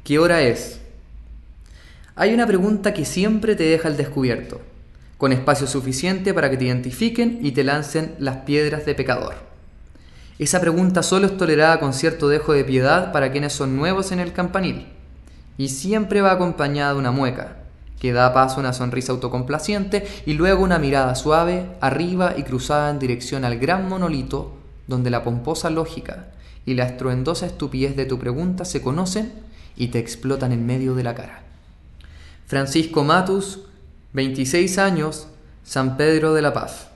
¿Qué hora es? Hay una pregunta que siempre te deja al descubierto, con espacio suficiente para que te identifiquen y te lancen las piedras de pecador. Esa pregunta solo es tolerada con cierto dejo de piedad para quienes son nuevos en el campanil, y siempre va acompañada de una mueca, que da paso a una sonrisa autocomplaciente y luego una mirada suave, arriba y cruzada en dirección al gran monolito donde la pomposa lógica y la estruendosa estupidez de tu pregunta se conocen y te explotan en medio de la cara. Francisco Matus, 26 años, San Pedro de la Paz.